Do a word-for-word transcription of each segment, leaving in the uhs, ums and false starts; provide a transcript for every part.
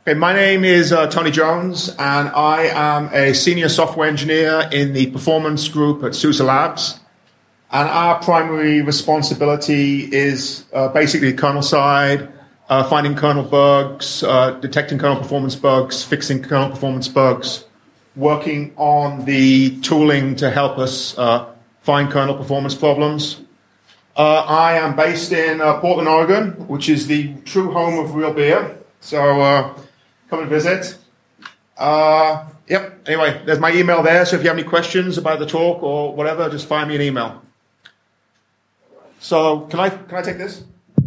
Okay, my name is uh, Tony Jones, and I am a senior software engineer in the performance group at SUSE Labs. And our primary responsibility is uh, basically kernel side, uh, finding kernel bugs, uh, detecting kernel performance bugs, fixing kernel performance bugs, working on the tooling to help us uh, find kernel performance problems. Uh, I am based in uh, Portland, Oregon, which is the true home of real beer. So uh, come and visit. Uh, yep, anyway, there's my email there. So if you have any questions about the talk or whatever, just fire me an email. So can I, can I take this?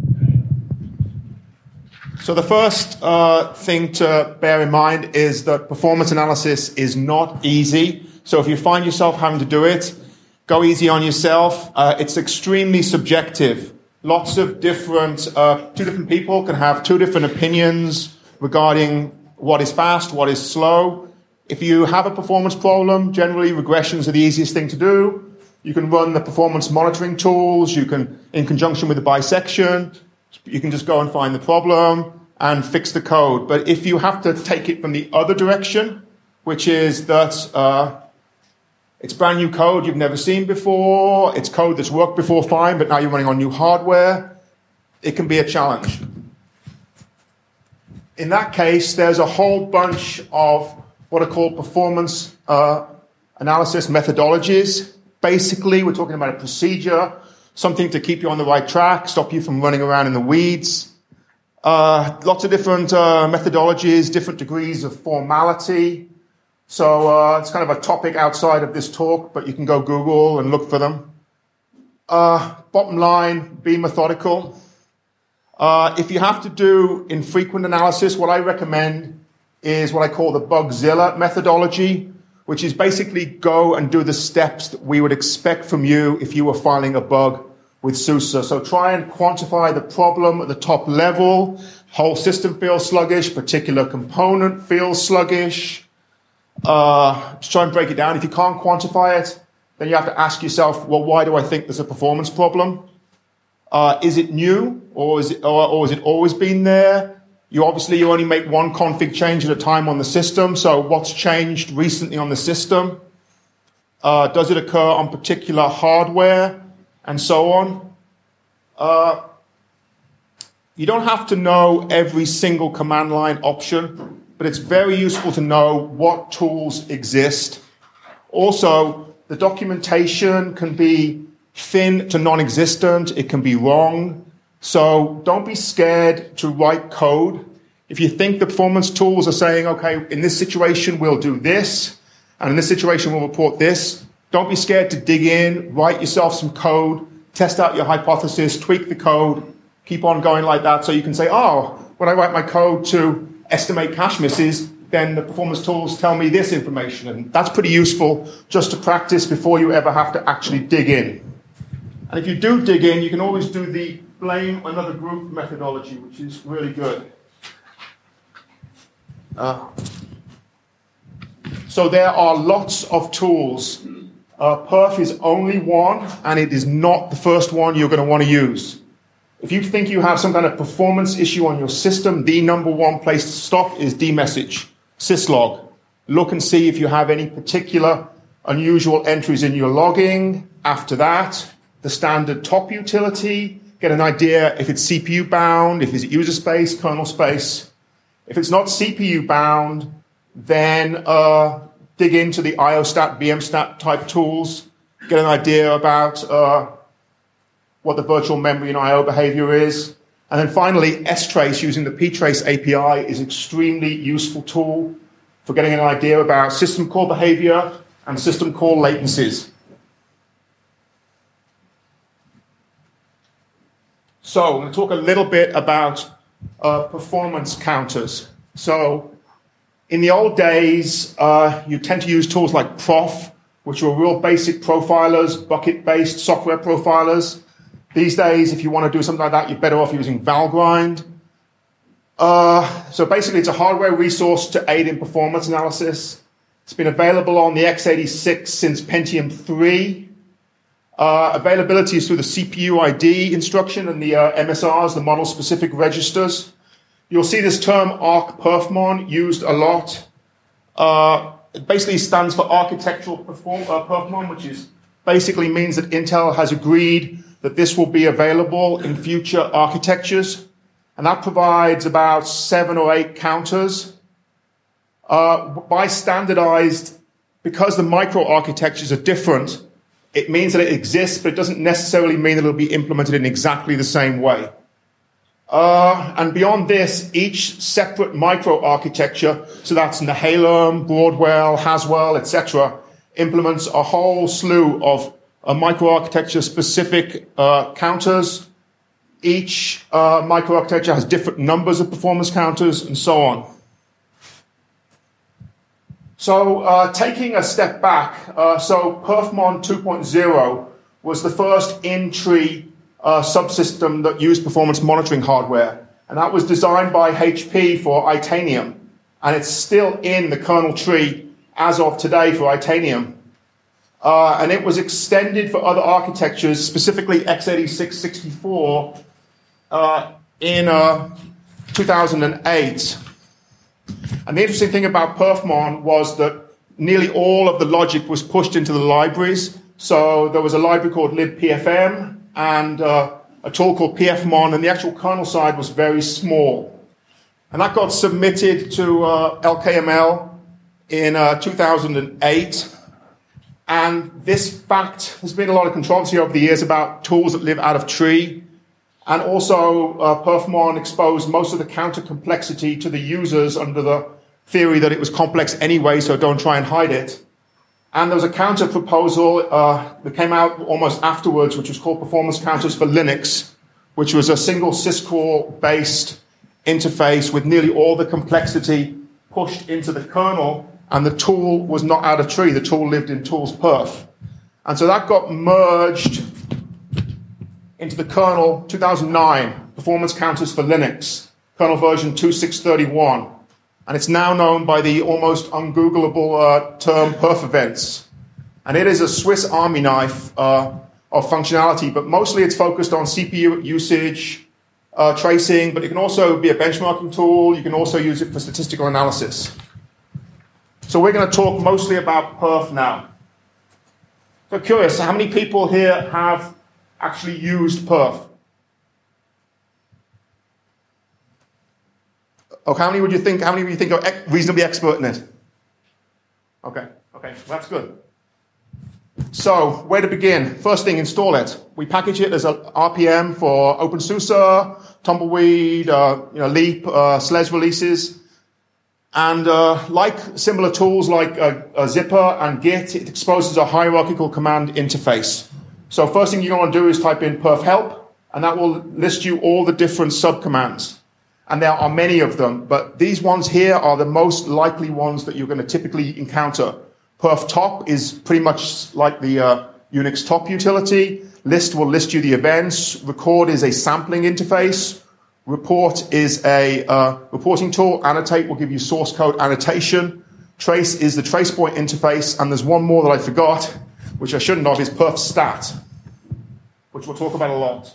So the first uh, thing to bear in mind is that performance analysis is not easy. So if you find yourself having to do it, go easy on yourself. Uh, it's extremely subjective. Lots of different, uh, two different people can have two different opinions regarding what is fast, what is slow. If you have a performance problem, generally regressions are the easiest thing to do. You can run the performance monitoring tools. You can, in conjunction with the bisection, you can just go and find the problem and fix the code. But if you have to take it from the other direction, which is that uh, it's brand new code you've never seen before, it's code that's worked before fine, but now you're running on new hardware, it can be a challenge. In that case, there's a whole bunch of what are called performance uh, analysis methodologies. Basically, we're talking about a procedure, something to keep you on the right track, stop you from running around in the weeds. Uh, lots of different uh, methodologies, different degrees of formality. So uh, it's kind of a topic outside of this talk, but you can go Google and look for them. Uh, bottom line, be methodical. Uh, if you have to do infrequent analysis, what I recommend is what I call the Bugzilla methodology, which is basically go and do the steps that we would expect from you if you were filing a bug with SUSE. So try and quantify the problem at the top level. Whole system feels sluggish, particular component feels sluggish. Uh, try and break it down. If you can't quantify it, then you have to ask yourself, well, why do I think there's a performance problem? Uh, is it new, or is it, or, or has it always been there? You obviously, you only make one config change at a time on the system, so what's changed recently on the system? Uh, does it occur on particular hardware, and so on? Uh, you don't have to know every single command line option, but it's very useful to know what tools exist. Also, the documentation can be thin to non-existent, it can be wrong. So don't be scared to write code. If you think the performance tools are saying, okay, in this situation, we'll do this, and in this situation, we'll report this, don't be scared to dig in, write yourself some code, test out your hypothesis, tweak the code, keep on going like that, so you can say, oh, when I write my code to estimate cache misses, then the performance tools tell me this information. And that's pretty useful just to practice before you ever have to actually dig in. And if you do dig in, you can always do the blame another group methodology, which is really good. Uh, so there are lots of tools. Uh, perf is only one, and it is not the first one you're going to want to use. If you think you have some kind of performance issue on your system, the number one place to stop is dmessage, syslog. Look and see if you have any particular unusual entries in your logging. After that, the standard top utility. Get an idea if it's C P U bound, if it's user space, kernel space. If it's not C P U bound, then uh, dig into the iostat, vmstat type tools. Get an idea about uh, what the virtual memory and I O behavior is. And then finally, strace using the ptrace A P I is extremely useful tool for getting an idea about system call behavior and system call latencies. So I'm going to talk a little bit about uh, performance counters. So in the old days, uh, you tend to use tools like Prof, which were real basic profilers, bucket-based software profilers. These days, if you want to do something like that, you're better off using Valgrind. Uh, so basically, it's a hardware resource to aid in performance analysis. It's been available on the x eighty-six since Pentium three. Uh, availability is through the C P U I D instruction and the uh, M S Rs, the model-specific registers. You'll see this term ArcPerfMon used a lot. Uh, it basically stands for architectural perform, uh, perfmon, which is basically means that Intel has agreed that this will be available in future architectures. And that provides about seven or eight counters. Uh, by standardized, because the microarchitectures are different, it means that it exists, but it doesn't necessarily mean that it'll be implemented in exactly the same way. Uh, and beyond this, each separate microarchitecture, so that's Nehalem, Broadwell, Haswell, et cetera, implements a whole slew of uh, microarchitecture-specific uh, counters. Each uh, microarchitecture has different numbers of performance counters, and so on. So uh, taking a step back, uh, so Perfmon two point oh was the first in-tree uh, subsystem that used performance monitoring hardware. And that was designed by H P for Itanium. And it's still in the kernel tree as of today for Itanium. Uh, and it was extended for other architectures, specifically x eighty-six sixty-four, uh, in uh, two thousand eight. And the interesting thing about Perfmon was that nearly all of the logic was pushed into the libraries. So there was a library called libpfm and uh, a tool called pfmon, and the actual kernel side was very small. And that got submitted to uh, L K M L in uh, two thousand eight. And this fact, there's been a lot of controversy over the years about tools that live out of tree. And also, uh, Perfmon exposed most of the counter complexity to the users under the theory that it was complex anyway, so don't try and hide it. And there was a counter proposal uh, that came out almost afterwards, which was called Performance Counters for Linux, which was a single syscall-based interface with nearly all the complexity pushed into the kernel, and the tool was not out of tree. The tool lived in tools perf. And so that got merged into the kernel two thousand nine, Performance Counters for Linux, kernel version two point six thirty-one. And it's now known by the almost ungoogleable uh, term perf events. And it is a Swiss Army knife uh, of functionality, but mostly it's focused on C P U usage, uh, tracing, but it can also be a benchmarking tool. You can also use it for statistical analysis. So we're going to talk mostly about perf now. So curious, how many people here have actually used perf? Okay, how many would you think, how many would you think are reasonably expert in it? Okay, okay, well, that's good. So, where to begin? First thing, install it. We package it as a R P M for OpenSUSE, Tumbleweed, uh, you know, Leap, uh, S L E S releases. And uh, like similar tools like uh, uh, Zipper and Git, it exposes a hierarchical command interface. So first thing you're going to do is type in perf help, and that will list you all the different subcommands. And there are many of them, but these ones here are the most likely ones that you're going to typically encounter. Perf top is pretty much like the uh, Unix top utility. List will list you the events. Record is a sampling interface. Report is a uh, reporting tool. Annotate will give you source code annotation. Trace is the tracepoint interface. And there's one more that I forgot, which I shouldn't have, is perf stat, which we'll talk about a lot.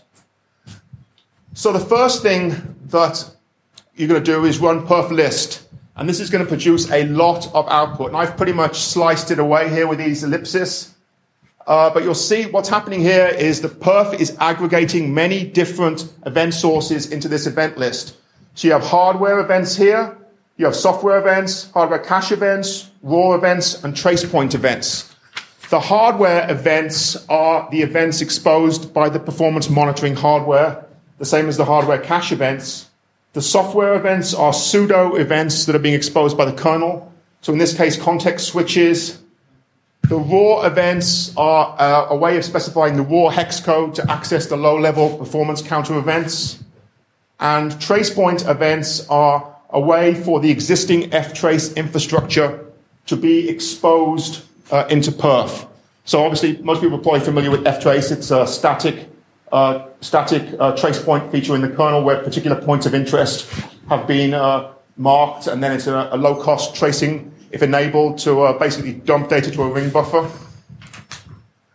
So the first thing that you're going to do is run perf list. And this is going to produce a lot of output. And I've pretty much sliced it away here with these ellipses. Uh, but you'll see what's happening here is the perf is aggregating many different event sources into this event list. So you have hardware events here, you have software events, hardware cache events, raw events, and tracepoint events. The hardware events are the events exposed by the performance monitoring hardware, the same as the hardware cache events. The software events are pseudo events that are being exposed by the kernel. So in this case, context switches. The raw events are uh, a way of specifying the raw hex code to access the low-level performance counter events. And tracepoint events are a way for the existing ftrace infrastructure to be exposed uh, into perf. So obviously, most people are probably familiar with ftrace. It's a static, uh, static uh, tracepoint feature in the kernel where particular points of interest have been uh, marked, and then it's a, a low-cost tracing if enabled, to uh, basically dump data to a ring buffer.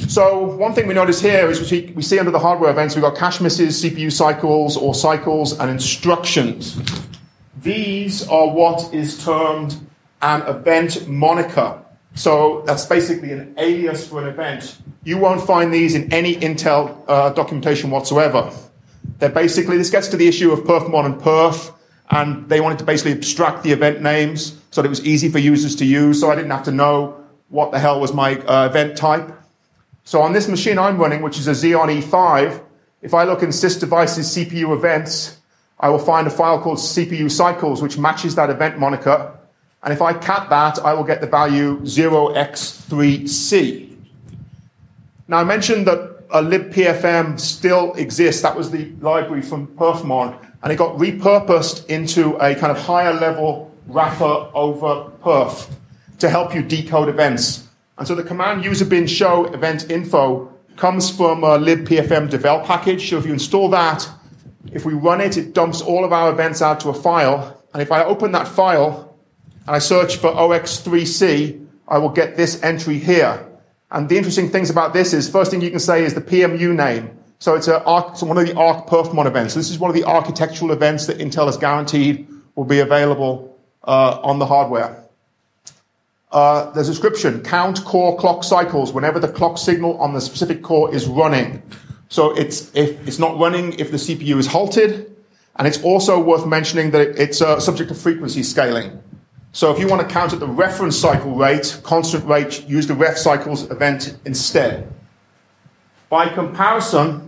So one thing we notice here is we, we see under the hardware events, we've got cache misses, C P U cycles or cycles, and instructions. These are what is termed an event moniker. So that's basically an alias for an event. You won't find these in any Intel uh, documentation whatsoever. They're basically, this gets to the issue of perfmon and perf, and they wanted to basically abstract the event names so that it was easy for users to use, so I didn't have to know what the hell was my uh, event type. So on this machine I'm running, which is a Xeon E five, if I look in sysdevices C P U events, I will find a file called C P U cycles, which matches that event moniker. And if I cat that, I will get the value zero x three c. Now, I mentioned that uh, libpfm still exists. That was the library from perfmon. And it got repurposed into a kind of higher level wrapper over perf to help you decode events. And so the command user bin show event info comes from a libpfm devel package. So if you install that, if we run it, it dumps all of our events out to a file. And if I open that file and I search for O X three C, I will get this entry here. And the interesting things about this is, first thing you can say is the P M U name. So it's, a, it's one of the Arc perfmon events. This is one of the architectural events that Intel has guaranteed will be available uh, on the hardware. Uh, there's a description, count core clock cycles whenever the clock signal on the specific core is running. So it's, if it's not running if the C P U is halted, and it's also worth mentioning that it's uh, subject to frequency scaling. So if you want to count at the reference cycle rate, constant rate, use the ref cycles event instead. By comparison,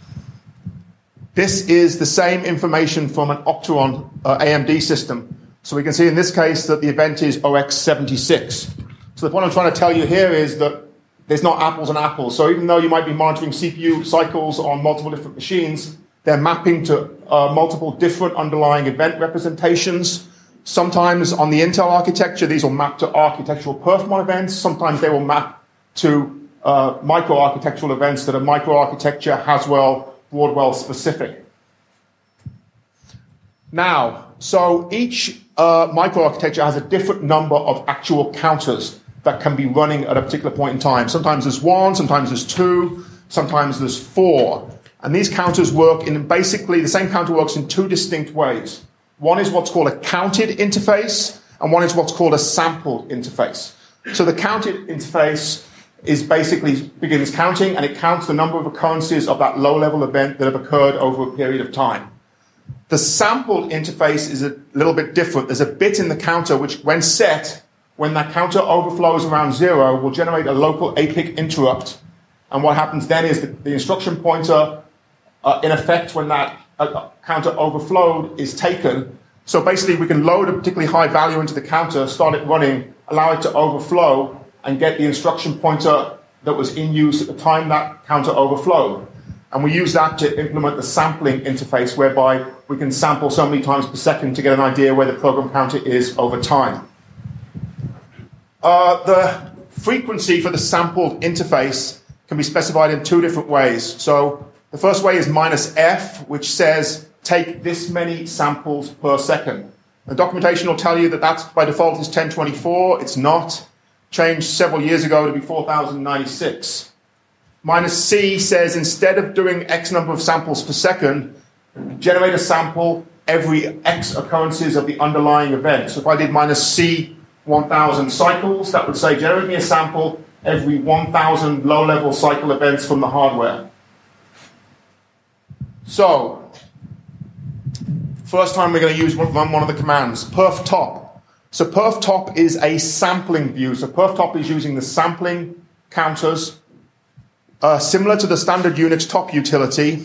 this is the same information from an Opteron uh, A M D system. So we can see in this case that the event is O X seventy-six. So the point I'm trying to tell you here is that there's not apples and apples. So even though you might be monitoring C P U cycles on multiple different machines, they're mapping to uh, multiple different underlying event representations. Sometimes on the Intel architecture, these will map to architectural perfmon events. Sometimes they will map to uh, microarchitectural events that are microarchitecture, Haswell, Broadwell specific. Now, so each uh, microarchitecture has a different number of actual counters that can be running at a particular point in time. Sometimes there's one, sometimes there's two, sometimes there's four. And these counters work in basically, the same counter works in two distinct ways. One is what's called a counted interface, and one is what's called a sampled interface. So the counted interface is basically begins counting, and it counts the number of occurrences of that low-level event that have occurred over a period of time. The sampled interface is a little bit different. There's a bit in the counter which, when set, when that counter overflows around zero, will generate a local A P I C interrupt. And what happens then is that the instruction pointer, uh, in effect, when that uh, counter overflowed, is taken. So basically, we can load a particularly high value into the counter, start it running, allow it to overflow, and get the instruction pointer that was in use at the time that counter overflowed. And we use that to implement the sampling interface, whereby we can sample so many times per second to get an idea where the program counter is over time. Uh, the frequency for the sampled interface can be specified in two different ways. So the first way is minus F, which says take this many samples per second. The documentation will tell you that that's by default is ten twenty-four. It's not. Changed several years ago to be four thousand ninety-six. Minus C says instead of doing X number of samples per second, generate a sample every X occurrences of the underlying event. So if I did minus C one thousand cycles, that would say generate me a sample every one thousand low-level cycle events from the hardware. So, first time we're going to use one, run one of the commands, perf top. So perf top is a sampling view. So perf top is using the sampling counters, uh, similar to the standard Unix top utility.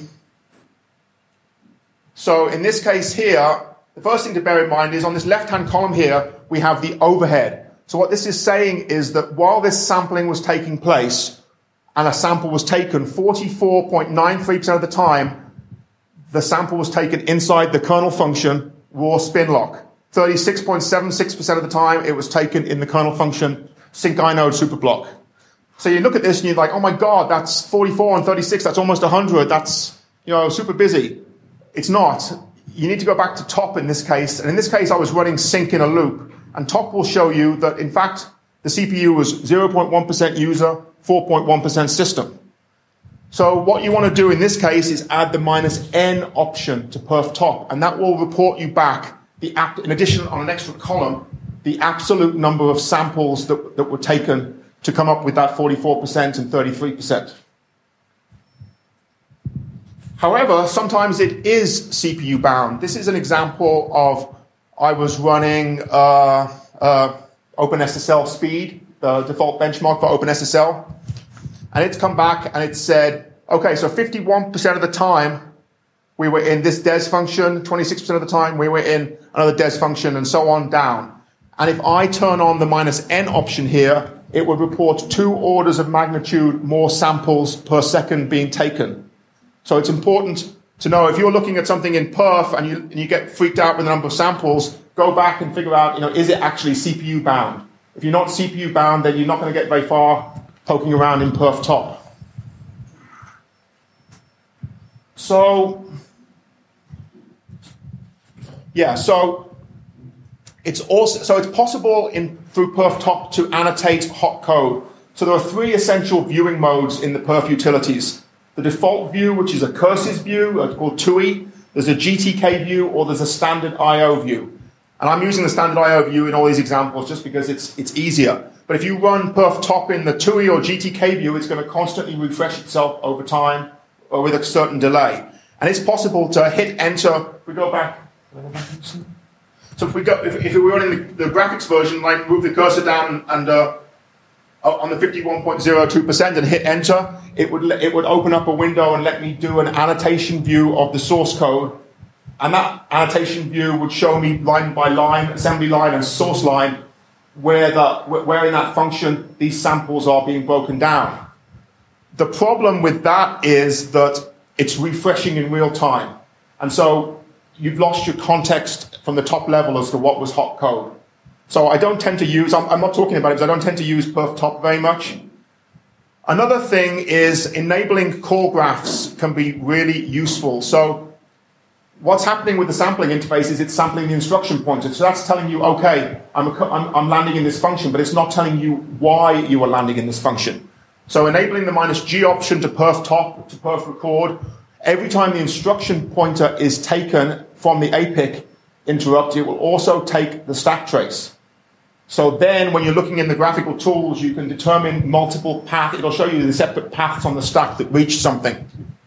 So in this case here, the first thing to bear in mind is on this left-hand column here, we have the overhead. So what this is saying is that while this sampling was taking place, and a sample was taken, forty-four point nine three percent of the time, the sample was taken inside the kernel function raw spin lock. thirty-six point seven six percent of the time, it was taken in the kernel function sync inode superblock. So you look at this and you're like, oh my God, that's forty-four and thirty-six, that's almost one hundred, that's, you know, super busy. It's not. You need to go back to top in this case. And in this case, I was running sync in a loop. And top will show you that, in fact, the C P U was zero point one percent user, four point one percent system. So what you want to do in this case is add the minus n option to perf top, and that will report you back, the app, in addition on an extra column, the absolute number of samples that, that were taken to come up with that forty-four percent and thirty-three percent. However, sometimes it is C P U bound. This is an example of, I was running uh, uh, OpenSSL speed, the default benchmark for OpenSSL, and it's come back and it said, okay, so fifty-one percent of the time we were in this des function, twenty-six percent of the time we were in another des function, and so on down. And if I turn on the minus n option here, it would report two orders of magnitude more samples per second being taken. So it's important to know, if you're looking at something in perf and you, and you get freaked out with the number of samples, go back and figure out, you know, is it actually C P U bound? If you're not C P U bound, then you're not going to get very far poking around in perf top. So, yeah, so it's also so it's possible in through perf top to annotate hot code. So there are three essential viewing modes in the perf utilities. The default view, which is a curses view, it's called T U I. There's a G T K view, or there's a standard I O view. And I'm using the standard I O view in all these examples just because it's it's easier. But if you run perf top in the T U I or G T K view, it's going to constantly refresh itself over time or with a certain delay. And it's possible to hit enter. If we go back. So if we go, if, if we were running the, the graphics version, like move the cursor down and uh, on the fifty-one point zero two percent and hit enter, it would it would open up a window and let me do an annotation view of the source code. And that annotation view would show me line by line, assembly line and source line, where, the, where in that function these samples are being broken down. The problem with that is that it's refreshing in real time. And so you've lost your context from the top level as to what was hot code. So I don't tend to use, I'm, I'm not talking about it because I don't tend to use perf top very much. Another thing is enabling call graphs can be really useful. So what's happening with the sampling interface is it's sampling the instruction pointer. So that's telling you, okay, I'm, a, I'm, I'm landing in this function, but it's not telling you why you are landing in this function. So enabling the minus G option to perf top, to perf record, every time the instruction pointer is taken from the A P I C interrupt, it will also take the stack trace. So then when you're looking in the graphical tools, you can determine multiple paths. It'll show you the separate paths on the stack that reach something.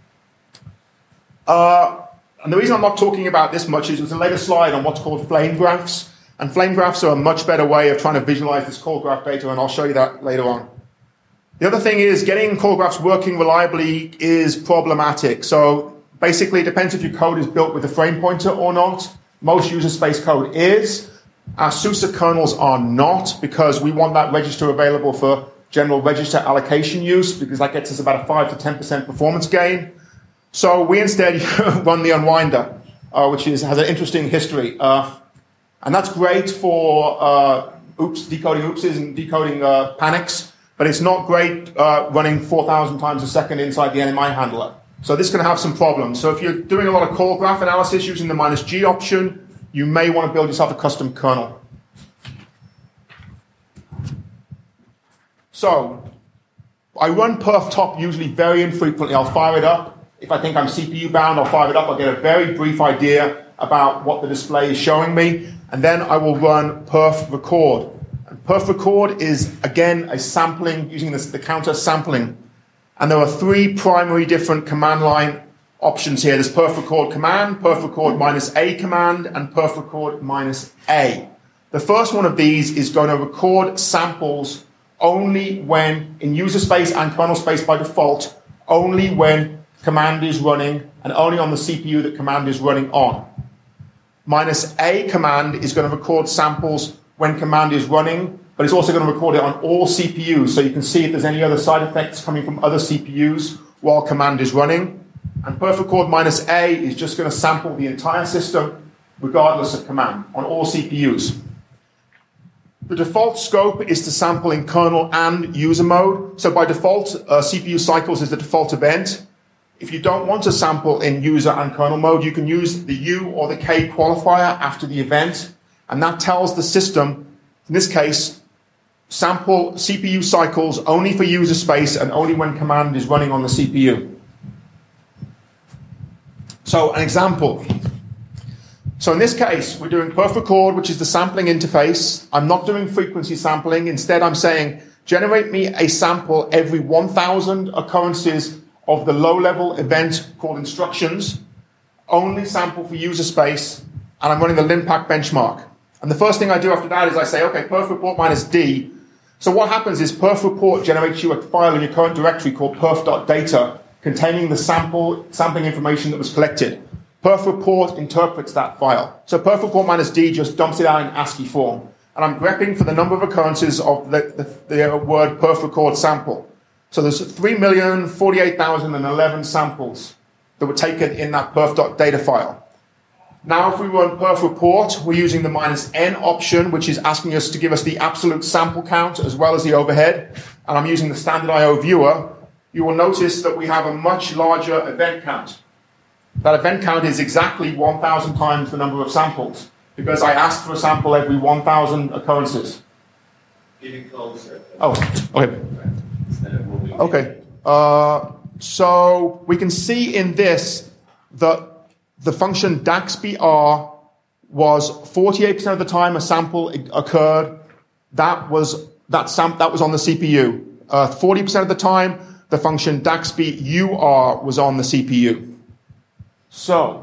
Uh, And the reason I'm not talking about this much is there's a later slide on what's called flame graphs. And flame graphs are a much better way of trying to visualize this call graph data, and I'll show you that later on. The other thing is getting call graphs working reliably is problematic. So basically it depends if your code is built with a frame pointer or not. Most user space code is. Our SUSE kernels are not, because we want that register available for general register allocation use, because that gets us about a five to ten percent performance gain. So we instead run the unwinder, uh, which is, has an interesting history. Uh, and that's great for uh, oops, decoding oopses and decoding uh, panics, but it's not great uh, running four thousand times a second inside the N M I handler. So this can have some problems. So if you're doing a lot of call graph analysis using the minus G option, you may want to build yourself a custom kernel. So I run perf top usually very infrequently. I'll fire it up. If I think I'm C P U bound, I'll fire it up. I'll get a very brief idea about what the display is showing me. And then I will run perf record. And perf record is, again, a sampling, using this, the counter sampling. And there are three primary different command line options here. There's perf record command, perf record minus A command, and perf record minus A. The first one of these is going to record samples only when, in user space and kernel space by default, only when command is running, and only on the C P U that command is running on. Minus A command is going to record samples when command is running, but it's also going to record it on all C P Us, so you can see if there's any other side effects coming from other C P Us while command is running. And perf record minus A is just going to sample the entire system regardless of command on all C P Us. The default scope is to sample in kernel and user mode. So by default, uh, C P U cycles is the default event. If you don't want to sample in user and kernel mode, you can use the U or the K qualifier after the event, and that tells the system, in this case, sample C P U cycles only for user space and only when command is running on the C P U. So an example. So in this case, we're doing perf record, which is the sampling interface. I'm not doing frequency sampling. Instead, I'm saying, generate me a sample every one thousand occurrences of the low-level event called instructions, only sample for user space, and I'm running the Linpack benchmark. And the first thing I do after that is I say, okay, perf report minus D. So what happens is perf report generates you a file in your current directory called perf.data containing the sample sampling information that was collected. Perf report interprets that file. So perf report minus D just dumps it out in ASCII form. And I'm grepping for the number of occurrences of the, the, the word perf record sample. So there's three million forty-eight thousand eleven samples that were taken in that perf.data file. Now if we run perf report, we're using the minus N option, which is asking us to give us the absolute sample count as well as the overhead. And I'm using the standard I O viewer. You will notice that we have a much larger event count. That event count is exactly one thousand times the number of samples, because I asked for a sample every one thousand occurrences. Getting closer. Oh, okay. Okay. Uh, so we can see in this that the function daxbr was forty-eight percent of the time a sample occurred. That was that sam that was on the C P U. Uh, forty percent of the time, the function daxbur was on the C P U. So,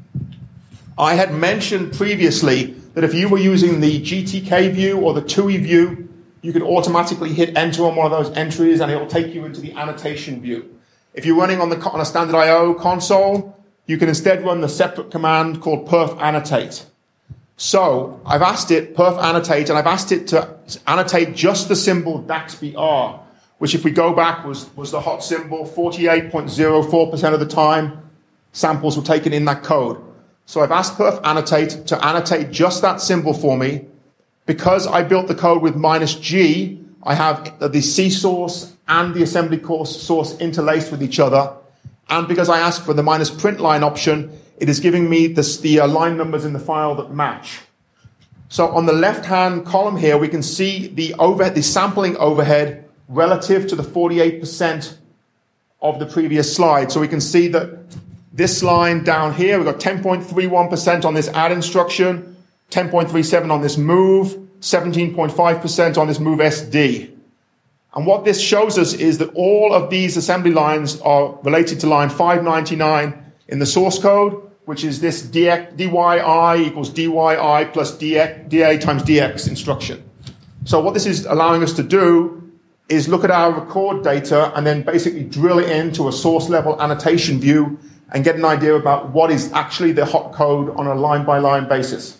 I had mentioned previously that if you were using the G T K view or the T U I view, you could automatically hit enter on one of those entries and it will take you into the annotation view. If you're running on, the, on a standard I O console, you can instead run the separate command called perf annotate. So, I've asked it, perf annotate, and I've asked it to annotate just the symbol daxbr, which if we go back was, was the hot symbol forty-eight point zero four percent of the time. Samples were taken in that code. So I've asked perf annotate to annotate just that symbol for me. Because I built the code with minus G, I have the C source and the assembly course source interlaced with each other. And because I asked for the minus print line option, it is giving me this, the uh, line numbers in the file that match. So on the left-hand column here, we can see the overhead, the sampling overhead relative to the forty-eight percent of the previous slide. So we can see that this line down here, we've got ten point three one percent on this add instruction, ten point three seven on this move, seventeen point five percent on this move S D. And what this shows us is that all of these assembly lines are related to line five ninety-nine in the source code, which is this dyi equals dyi plus da times dx instruction. So what this is allowing us to do is look at our record data and then basically drill it into a source level annotation view and get an idea about what is actually the hot code on a line-by-line basis.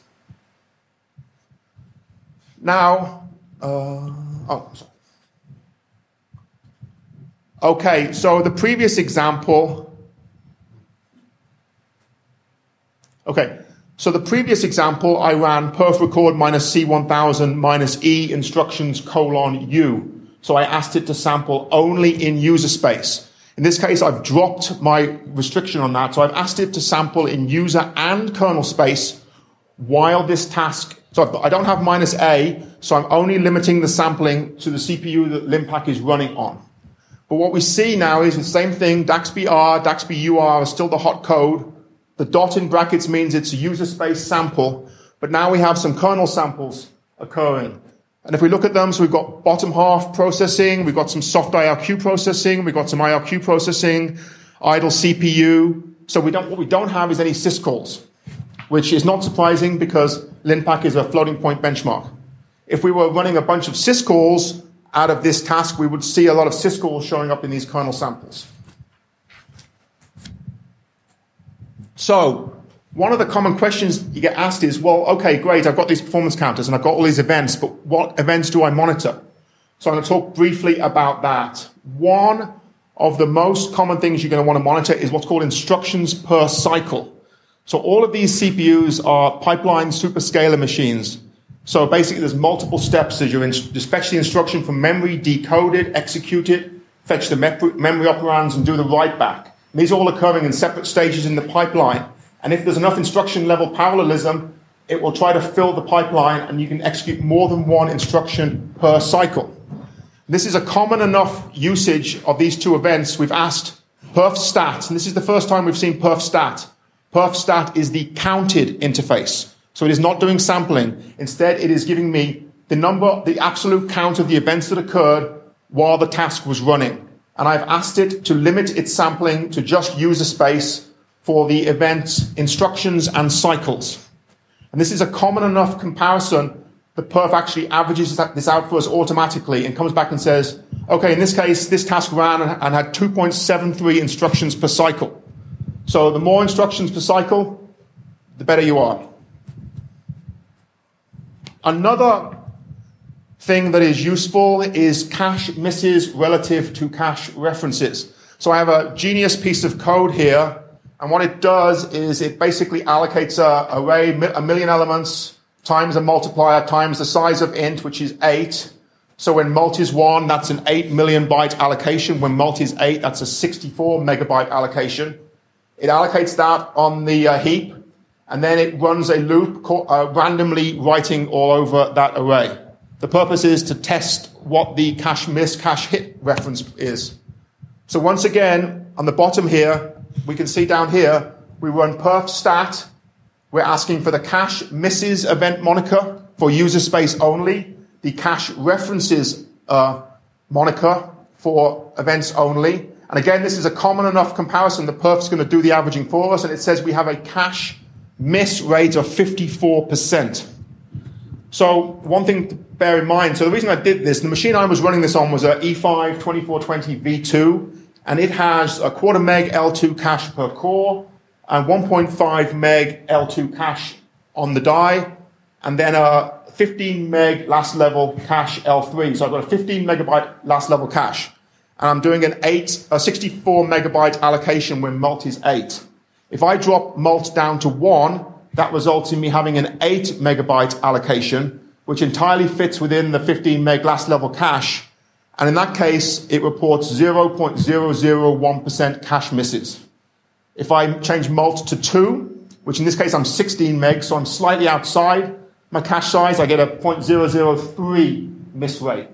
Now, uh, oh, sorry. Okay, so the previous example, okay, so the previous example, I ran perf record minus C one thousand minus E instructions colon U. So I asked it to sample only in user space. In this case, I've dropped my restriction on that. So I've asked it to sample in user and kernel space while this task, so I don't have minus A, so I'm only limiting the sampling to the C P U that Linpack is running on. But what we see now is the same thing, daxbr, daxbur are still the hot code. The dot in brackets means it's a user space sample, but now we have some kernel samples occurring. And if we look at them, so we've got bottom half processing, we've got some soft I R Q processing, we've got some I R Q processing, idle C P U. So we don't, what we don't have is any syscalls, which is not surprising because Linpack is a floating point benchmark. If we were running a bunch of syscalls out of this task, we would see a lot of syscalls showing up in these kernel samples. So, one of the common questions you get asked is, well, okay, great, I've got these performance counters and I've got all these events, but what events do I monitor? So I'm going to talk briefly about that. One of the most common things you're going to want to monitor is what's called instructions per cycle. So all of these C P Us are pipeline superscalar machines. So basically there's multiple steps as you fetch the instruction from memory, decode it, execute it, fetch the memory operands and do the write back. And these are all occurring in separate stages in the pipeline. And if there's enough instruction level parallelism, it will try to fill the pipeline, and you can execute more than one instruction per cycle. This is a common enough usage of these two events. We've asked perfstat, and this is the first time we've seen perfstat. Perfstat is the counted interface. So it is not doing sampling. Instead, it is giving me the number, the absolute count of the events that occurred while the task was running. And I've asked it to limit its sampling to just user space for the events, instructions, and cycles. And this is a common enough comparison that perf actually averages this out for us automatically and comes back and says, okay, in this case, this task ran and had two point seven three instructions per cycle. So the more instructions per cycle, the better you are. Another thing that is useful is cache misses relative to cache references. So I have a genius piece of code here, and what it does is it basically allocates an array, a million elements, times a multiplier, times the size of int, which is eight. So when mult is one, that's an eight million byte allocation. When mult is eight, that's a sixty-four megabyte allocation. It allocates that on the uh, heap, and then it runs a loop uh, randomly writing all over that array. The purpose is to test what the cache miss, cache hit reference is. So once again, on the bottom here, we can see down here, we run perfstat. We're asking for the cache misses event moniker for user space only, the cache references uh, moniker for events only. And again, this is a common enough comparison that perf's going to do the averaging for us, and it says we have a cache miss rate of fifty-four percent. So one thing to bear in mind, so the reason I did this, the machine I was running this on was a E five twenty-four twenty V two, and it has a quarter meg L two cache per core, and one point five meg L two cache on the die, and then a fifteen meg last level cache L three. So I've got a fifteen megabyte last level cache. And I'm doing an eight, a sixty-four megabyte allocation when mult is eight. If I drop mult down to one, that results in me having an eight megabyte allocation, which entirely fits within the fifteen meg last level cache. And in that case, it reports zero point zero zero one percent cache misses. If I change mult to two, which in this case I'm sixteen meg, so I'm slightly outside my cache size, I get a zero point zero zero three miss rate.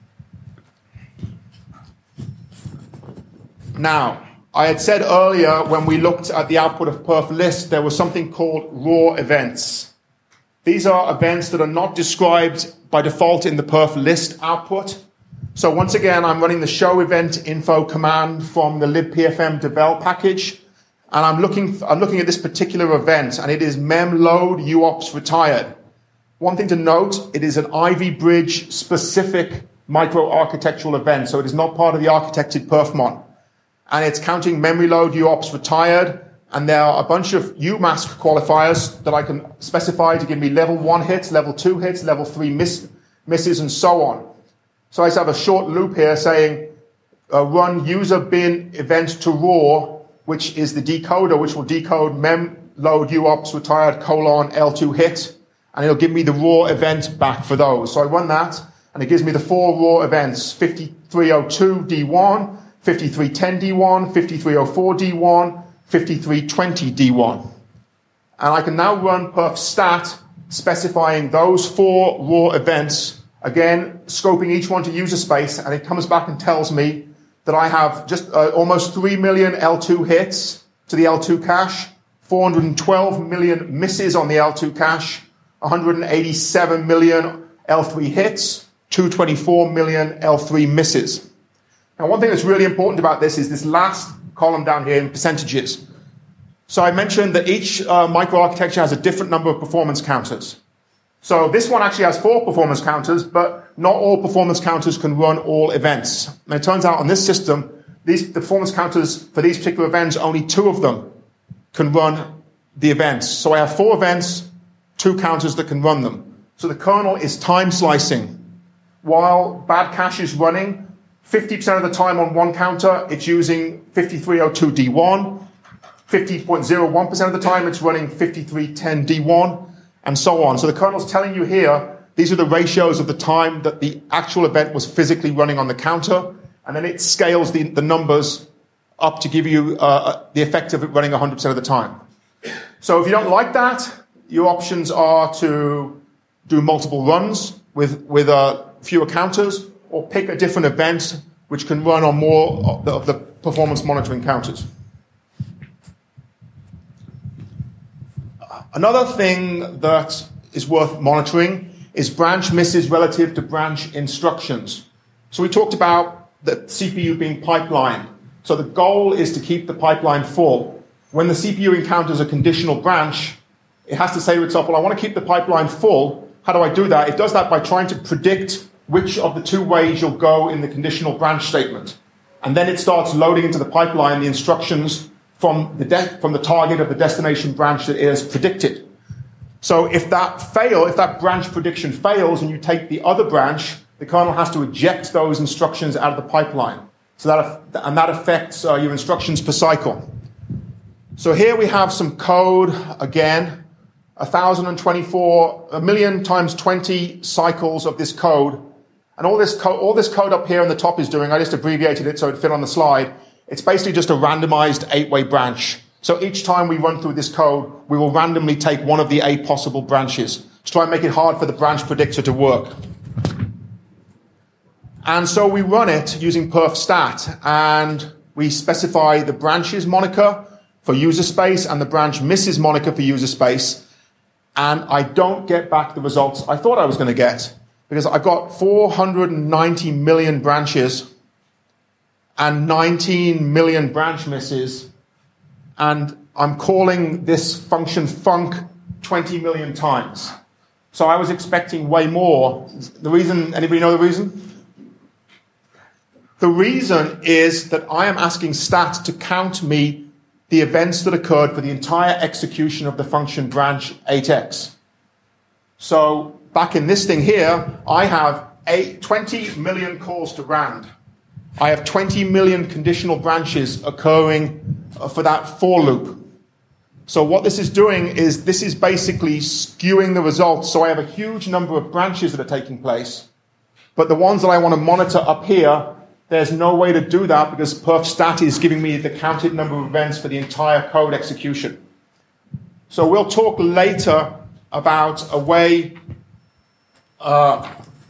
Now, I had said earlier when we looked at the output of perf list, there was something called raw events. These are events that are not described by default in the perf list output. So once again, I'm running the show event info command from the libpfm devel package, and I'm looking, I'm looking at this particular event, and it is memload uops retired. One thing to note, it is an Ivy Bridge specific microarchitectural event, so it is not part of the architected perfmon. And it's counting memory load uops retired, and there are a bunch of umask qualifiers that I can specify to give me level one hits, level two hits, level three miss, misses, and so on. So I just have a short loop here saying uh, run user bin event to raw, which is the decoder, which will decode mem load uops retired colon L two hit, and it'll give me the raw event back for those. So I run that, and it gives me the four raw events: fifty-three oh two D one, fifty-three ten D one, fifty-three oh four D one, fifty-three twenty D one. And I can now run perfstat specifying those four raw events, again, scoping each one to user space, and it comes back and tells me that I have just uh, almost three million L two hits to the L two cache, four hundred twelve million misses on the L two cache, one hundred eighty-seven million L three hits, two hundred twenty-four million L three misses. Now, one thing that's really important about this is this last column down here in percentages. So I mentioned that each uh, microarchitecture has a different number of performance counters. So this one actually has four performance counters, but not all performance counters can run all events. And it turns out on this system, these the performance counters for these particular events, only two of them can run the events. So I have four events, two counters that can run them. So the kernel is time slicing. While bad cache is running, fifty percent of the time on one counter, it's using fifty-three oh two D one. fifty point zero one percent of the time, it's running fifty-three ten D one, and so on. So the kernel's telling you here, these are the ratios of the time that the actual event was physically running on the counter, and then it scales the, the numbers up to give you uh, the effect of it running one hundred percent of the time. So if you don't like that, your options are to do multiple runs with, with uh, fewer counters, or pick a different event which can run on more of the, of the performance monitoring counters. Another thing that is worth monitoring is branch misses relative to branch instructions. So we talked about the C P U being pipelined. So the goal is to keep the pipeline full. When the C P U encounters a conditional branch, it has to say to itself, well, I want to keep the pipeline full. How do I do that? It does that by trying to predict which of the two ways you'll go in the conditional branch statement. And then it starts loading into the pipeline the instructions from the, de- from the target of the destination branch that it has predicted. So if that fail, if that branch prediction fails and you take the other branch, the kernel has to eject those instructions out of the pipeline. So that, and that affects uh, your instructions per cycle. So here we have some code, again, one thousand twenty-four, a million times twenty cycles of this code. And all this, co- all this code up here in the top is doing, I just abbreviated it so it fit on the slide. It's basically just a randomized eight-way branch. So each time we run through this code, we will randomly take one of the eight possible branches to try and make it hard for the branch predictor to work. And so we run it using perfstat, and we specify the branches moniker for user space and the branch misses moniker for user space. And I don't get back the results I thought I was going to get, because I've got four hundred ninety million branches and nineteen million branch misses, and I'm calling this function func twenty million times. So I was expecting way more. The reason, anybody know the reason? The reason is that I am asking stat to count me the events that occurred for the entire execution of the function branch eight x. So back in this thing here, I have eight, twenty million calls to rand. I have twenty million conditional branches occurring for that for loop. So what this is doing is this is basically skewing the results. So I have a huge number of branches that are taking place, but the ones that I want to monitor up here, there's no way to do that because perfstat is giving me the counted number of events for the entire code execution. So we'll talk later about a way... Uh,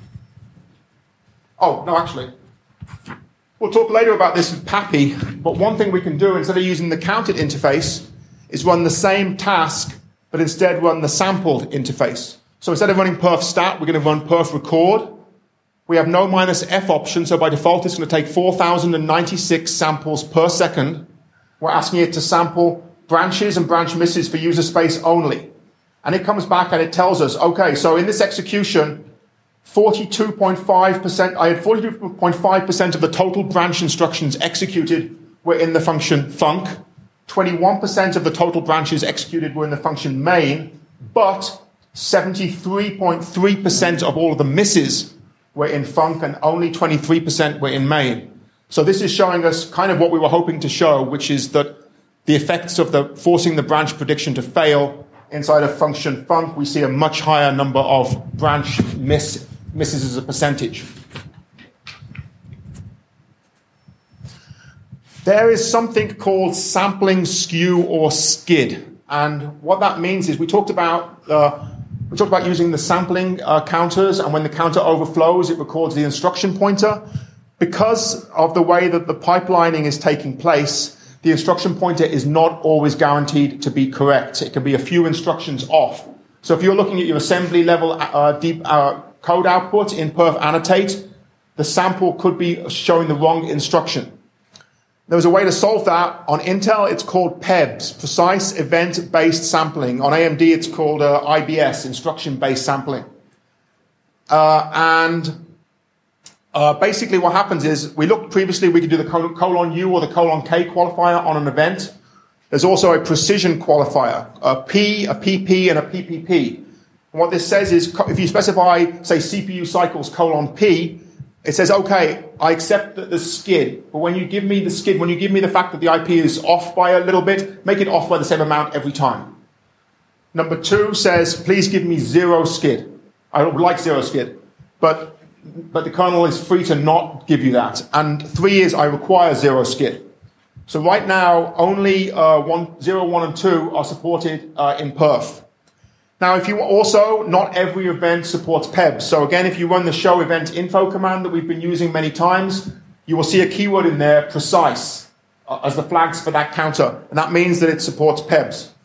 oh, no, actually. We'll talk later about this with Pappy, but one thing we can do, instead of using the counted interface, is run the same task, but instead run the sampled interface. So instead of running perfstat, we're going to run perfrecord. We have no minus F option, so by default it's going to take four thousand ninety-six samples per second. We're asking it to sample branches and branch misses for user space only. And it comes back and it tells us, okay, so in this execution, forty-two point five percent, I had forty-two point five percent of the total branch instructions executed were in the function func. twenty-one percent of the total branches executed were in the function main, but seventy-three point three percent of all of the misses were in func and only twenty-three percent were in main. So this is showing us kind of what we were hoping to show, which is that the effects of the forcing the branch prediction to fail inside of function func, we see a much higher number of branch miss, misses as a percentage. There is something called sampling skew or skid. And what that means is we talked about uh, we talked about using the sampling uh, counters, and when the counter overflows, it records the instruction pointer. Because of the way that the pipelining is taking place, the instruction pointer is not always guaranteed to be correct. It can be a few instructions off. So if you're looking at your assembly level uh, deep uh, code output in perf annotate, the sample could be showing the wrong instruction. There was a way to solve that. On Intel, it's called P E B S, Precise Event-Based Sampling. On A M D, it's called uh, I B S, Instruction-Based Sampling. Uh, and uh, basically what happens is, we looked previously, we could do the colon U or the colon K qualifier on an event. There's also a precision qualifier, a P, a P P, and a P P P. And what this says is, if you specify, say, C P U cycles colon P, it says, okay, I accept the, the skid, but when you give me the skid, when you give me the fact that the I P is off by a little bit, make it off by the same amount every time. Number two says, please give me zero skid. I would like zero skid, but, but the kernel is free to not give you that. And three is, I require zero skid. So right now, only uh, one, zero, one, and two are supported uh, in perf. Now, if you also, not every event supports P E B. So again, if you run the show event info command that we've been using many times, you will see a keyword in there, precise, uh, as the flags for that counter. And that means that it supports P E Bs.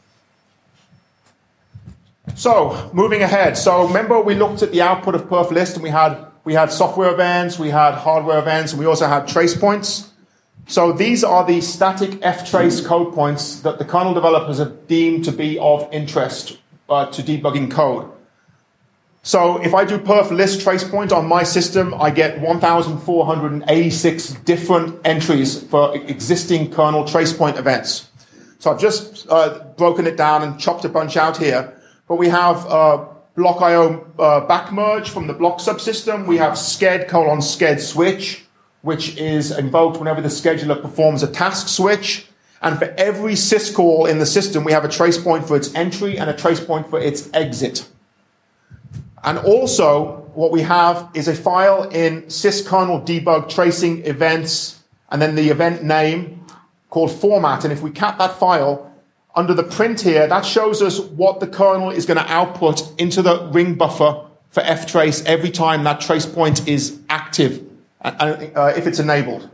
So, moving ahead. So remember we looked at the output of perf list, and we had, we had software events, we had hardware events, and we also had trace points. So these are the static ftrace code points that the kernel developers have deemed to be of interest uh, to debugging code. So if I do perf list trace point on my system, I get one thousand four hundred eighty-six different entries for existing kernel trace point events. So I've just uh, broken it down and chopped a bunch out here. But we have uh, block I O uh, back merge from the block subsystem. We have sched colon sched switch, which is invoked whenever the scheduler performs a task switch. And for every syscall in the system, we have a trace point for its entry and a trace point for its exit. And also, what we have is a file in syskernel debug tracing events, and then the event name called format. And if we cap that file, under the print here, that shows us what the kernel is going to output into the ring buffer for ftrace every time that trace point is active, uh, if it's enabled.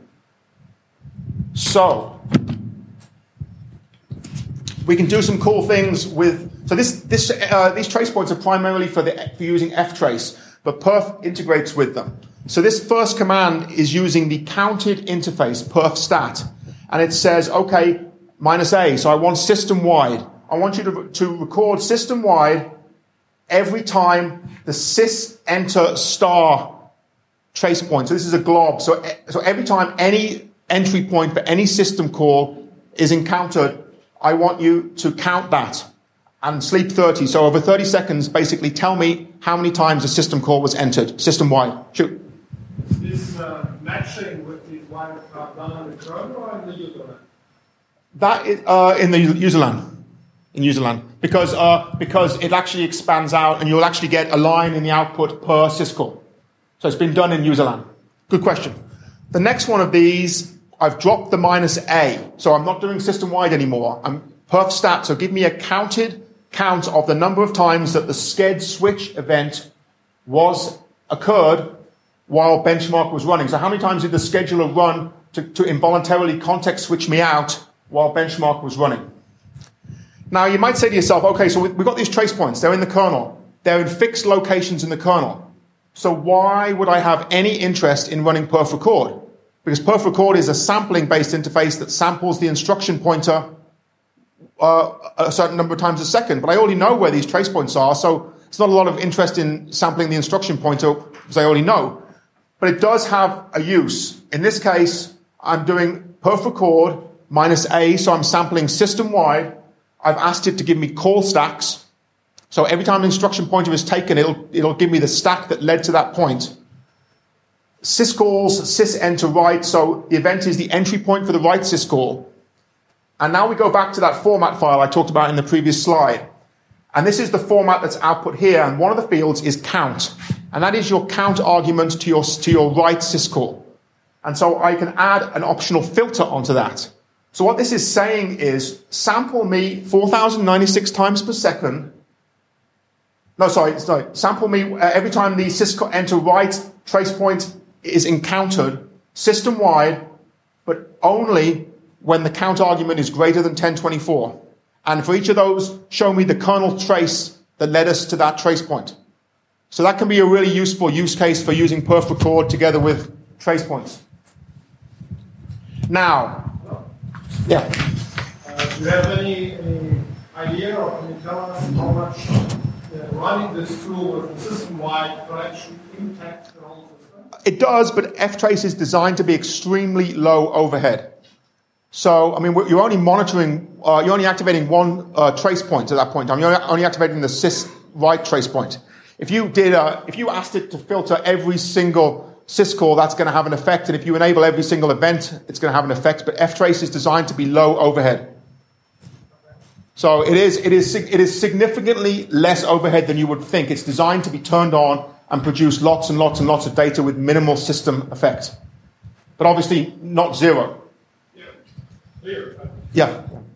So, we can do some cool things with... So this, this, uh, these trace points are primarily for, the, for using ftrace, but perf integrates with them. So this first command is using the counted interface, perf stat, and it says, okay, minus A, so I want system-wide. I want you to, to record system-wide every time the sys enter star trace point. So this is a glob. So, so every time any entry point for any system call is encountered, I want you to count that and sleep thirty. So over thirty seconds, basically tell me how many times a system call was entered, system-wide. Shoot. Is this uh, matching with the one done on the kernel or in the user land? That is uh, in the user land, in user land, because uh, because it actually expands out, and you'll actually get a line in the output per syscall. So it's been done in user land. Good question. The next one of these, I've dropped the minus A, so I'm not doing system wide anymore. I'm perf stat, so give me a counted count of the number of times that the sched switch event was occurred while benchmark was running. So how many times did the scheduler run to, to involuntarily context switch me out while benchmark was running? Now, you might say to yourself, okay, so we've got these trace points. They're in the kernel. They're in fixed locations in the kernel. So why would I have any interest in running perf record? Because perf record is a sampling-based interface that samples the instruction pointer uh, a certain number of times a second. But I already know where these trace points are, so it's not a lot of interest in sampling the instruction pointer because I already know. But it does have a use. In this case, I'm doing perf record minus A, so I'm sampling system-wide. I've asked it to give me call stacks. So every time the instruction pointer is taken, it'll, it'll give me the stack that led to that point. Syscalls, sys enter write, so the event is the entry point for the write syscall. And now we go back to that format file I talked about in the previous slide. And this is the format that's output here, and one of the fields is count. And that is your count argument to your, to your write syscall. And so I can add an optional filter onto that. So what this is saying is, sample me four thousand ninety-six times per second. No, sorry, sorry. Sample me uh, every time the syscall enter write trace point is encountered system-wide, but only when the count argument is greater than ten twenty-four. And for each of those, show me the kernel trace that led us to that trace point. So that can be a really useful use case for using perf record together with trace points. Now, yeah. Uh, do you have any, any idea, or can you tell us how much uh, running this tool with a system-wide collection impacts the whole system? It does, but ftrace is designed to be extremely low overhead. So, I mean, you're only monitoring, uh, you're only activating one uh, trace point at that point in time. You're only activating the sys write trace point. If you did, a, if you asked it to filter every single syscall, that's going to have an effect, and if you enable every single event, it's going to have an effect. But ftrace is designed to be low overhead. So it is, it is, it is significantly less overhead than you would think. It's designed to be turned on and produce lots and lots and lots of data with minimal system effect, but obviously not zero. Yeah. Clear. Yeah.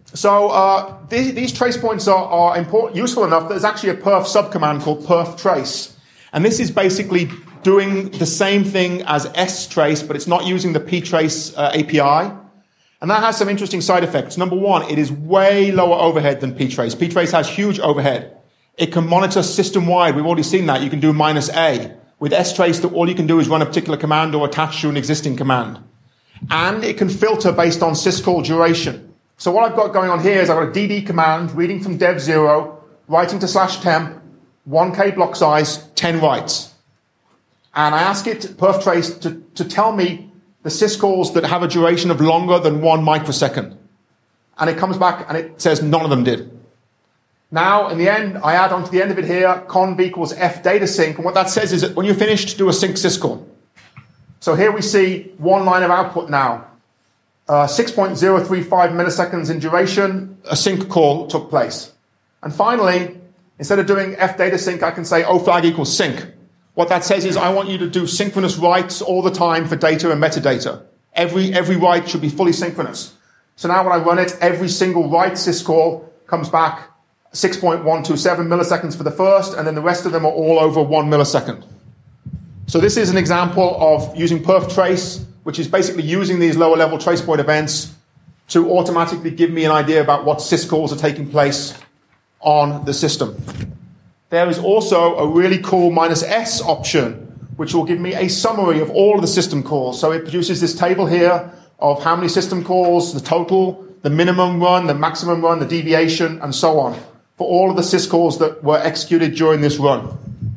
So uh, these, these trace points are, are important, useful enough that there's actually a perf subcommand called perf trace. And this is basically doing the same thing as strace, but it's not using the ptrace uh, A P I. And that has some interesting side effects. Number one, it is way lower overhead than ptrace. Ptrace has huge overhead. It can monitor system-wide. We've already seen that. You can do minus A. With strace, all you can do is run a particular command or attach to an existing command. And it can filter based on syscall duration. So what I've got going on here is I've got a D D command reading from dev zero, writing to slash temp, one K block size, ten writes. And I ask it, perftrace, to, to tell me the syscalls that have a duration of longer than one microsecond. And it comes back and it says none of them did. Now, in the end, I add onto the end of it here, conv equals f data sync. And what that says is that when you're finished, do a sync syscall. So here we see one line of output now. Uh, six point zero three five milliseconds in duration, a sync call took place. And finally, instead of doing fDataSync, I can say oflag equals sync. What that says is I want you to do synchronous writes all the time for data and metadata. Every, every write should be fully synchronous. So now when I run it, every single write syscall comes back six point one two seven milliseconds for the first, and then the rest of them are all over one millisecond. So this is an example of using perf trace, which is basically using these lower level trace point events to automatically give me an idea about what syscalls are taking place on the system. There is also a really cool minus S option, which will give me a summary of all of the system calls. So it produces this table here of how many system calls, the total, the minimum run, the maximum run, the deviation, and so on, for all of the syscalls that were executed during this run.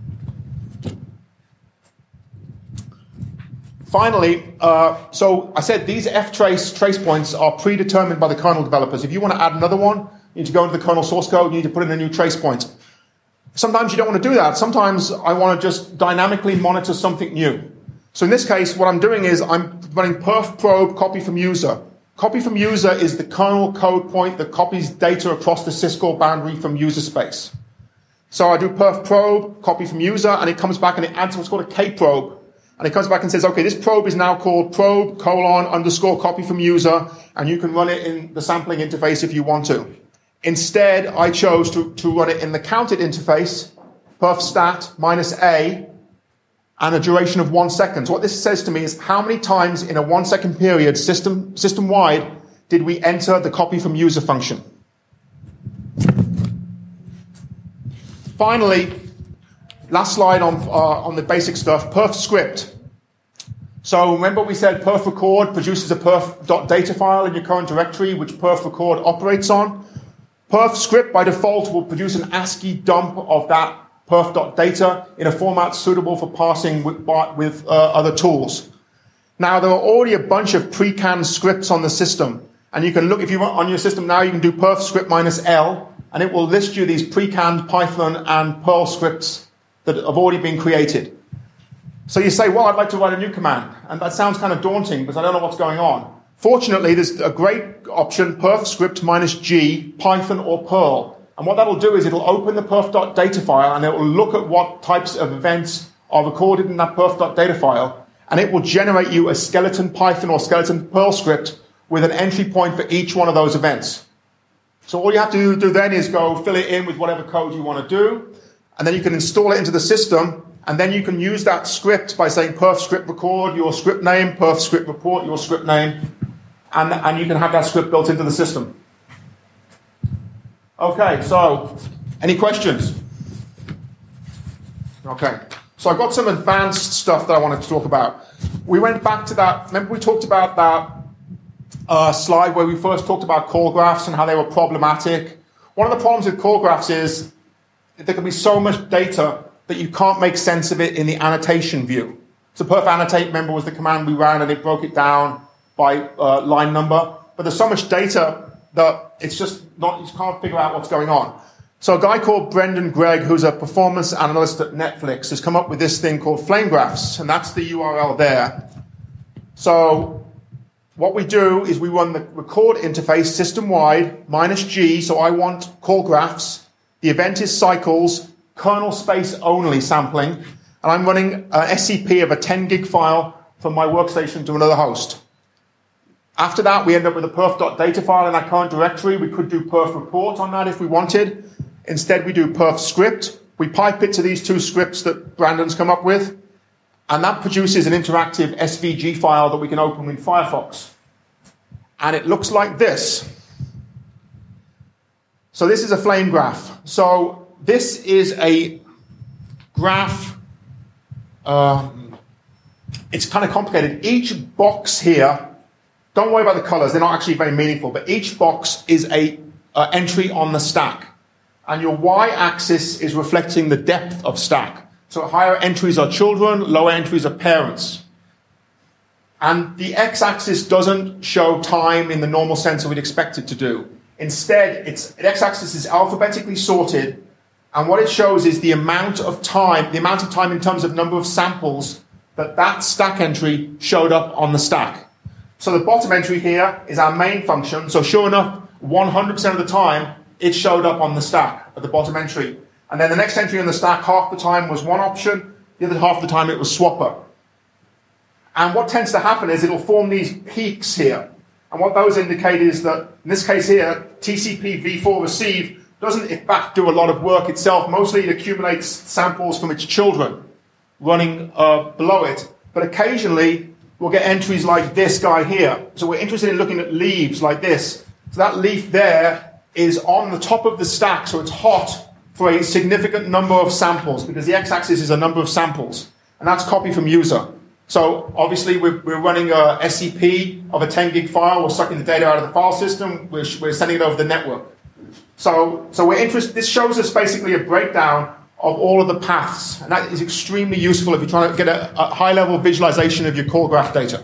Finally, uh, so I said these ftrace trace points are predetermined by the kernel developers. If you want to add another one, you need to go into the kernel source code, you need to put in a new trace point. Sometimes you don't want to do that. Sometimes I want to just dynamically monitor something new. So in this case, what I'm doing is I'm running perf probe copy from user. Copy from user is the kernel code point that copies data across the syscall boundary from user space. So I do perf probe copy from user, and it comes back and it adds what's called a K probe. And it comes back and says, okay, this probe is now called probe colon underscore copy from user, and you can run it in the sampling interface if you want to. Instead, I chose to, to run it in the counted interface, perf stat minus A, and a duration of one second. So what this says to me is how many times in a one second period system, system-wide did we enter the copy from user function. Finally, last slide on, uh, on the basic stuff, perf script. So remember we said perf record produces a perf.data file in your current directory, which perf record operates on. Perf script by default will produce an ASCII dump of that perf.data in a format suitable for parsing with, with uh, other tools. Now, there are already a bunch of pre-canned scripts on the system. And you can look, if you want on your system now, you can do perf script minus L, and it will list you these pre-canned Python and Perl scripts that have already been created. So you say, well, I'd like to write a new command. And that sounds kind of daunting because I don't know what's going on. Fortunately, there's a great option, perf script minus G, Python or Perl. And what that'll do is it'll open the perf.data file and it will look at what types of events are recorded in that perf.data file. And it will generate you a skeleton Python or skeleton Perl script with an entry point for each one of those events. So all you have to do then is go fill it in with whatever code you want to do. And then you can install it into the system. And then you can use that script by saying perf script record your script name, perf script report your script name. And, and you can have that script built into the system. Okay, so any questions? Okay, so I've got some advanced stuff that I wanted to talk about. We went back to that, remember we talked about that uh, slide where we first talked about call graphs and how they were problematic. One of the problems with call graphs is there can be so much data that you can't make sense of it in the annotation view. So perf annotate, remember, was the command we ran and it broke it down by uh, line number. But there's so much data that it's just not, you just can't figure out what's going on. So a guy called Brendan Gregg, who's a performance analyst at Netflix, has come up with this thing called flame graphs, and that's the U R L there. So what we do is we run the record interface system-wide minus G, so I want call graphs. The event is cycles, kernel space only sampling, and I'm running an S C P of a ten gig file from my workstation to another host. After that, we end up with a perf.data file in our current directory. We could do perf report on that if we wanted. Instead, we do perf script. We pipe it to these two scripts that Brandon's come up with, and that produces an interactive S V G file that we can open in Firefox. And it looks like this. So this is a flame graph. So this is a graph. Um, it's kind of complicated. Each box here, don't worry about the colors, they're not actually very meaningful, but each box is a uh, entry on the stack. And your y-axis is reflecting the depth of stack. So higher entries are children, lower entries are parents. And the x-axis doesn't show time in the normal sense that we'd expect it to do. Instead, it's, the x-axis is alphabetically sorted, and what it shows is the amount of time, the amount of time in terms of number of samples that that stack entry showed up on the stack. So the bottom entry here is our main function. So sure enough, one hundred percent of the time, it showed up on the stack at the bottom entry. And then the next entry on the stack, half the time was one option, the other half of the time it was swapper. And what tends to happen is it'll form these peaks here. And what those indicate is that, in this case here, T C P v four receive doesn't in fact do a lot of work itself. Mostly it accumulates samples from its children running uh, below it. But occasionally, we'll get entries like this guy here. So we're interested in looking at leaves like this. So that leaf there is on the top of the stack, so it's hot for a significant number of samples, because the x-axis is a number of samples, and that's copy from user. So obviously we're, we're running a S C P of a ten gig file, we're sucking the data out of the file system, we're, we're sending it over the network. So, so we're interested, this shows us basically a breakdown of all of the paths, and that is extremely useful if you're trying to get a, a high-level visualization of your call graph data.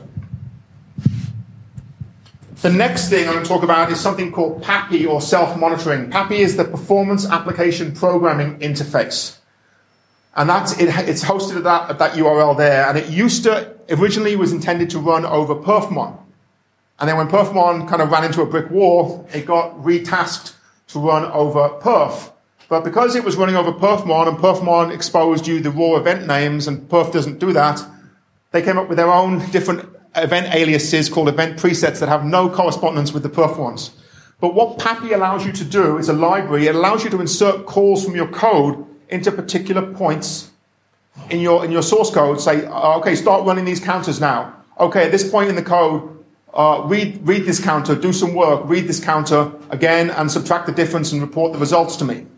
The next thing I'm going to talk about is something called PAPI, or self-monitoring. PAPI is the Performance Application Programming Interface. And that's, it, it's hosted at that, at that U R L there. And it used to, originally was intended to run over Perfmon. And then when Perfmon kind of ran into a brick wall, it got retasked to run over Perf. But because it was running over Perfmon, and Perfmon exposed you the raw event names, and Perf doesn't do that, they came up with their own different event aliases called event presets that have no correspondence with the Perf ones. But what PAPI allows you to do is a library. It allows you to insert calls from your code into particular points in your in your source code. Say, uh, okay, start running these counters now. Okay, at this point in the code, uh, read read this counter, do some work, read this counter again, and subtract the difference and report the results to me.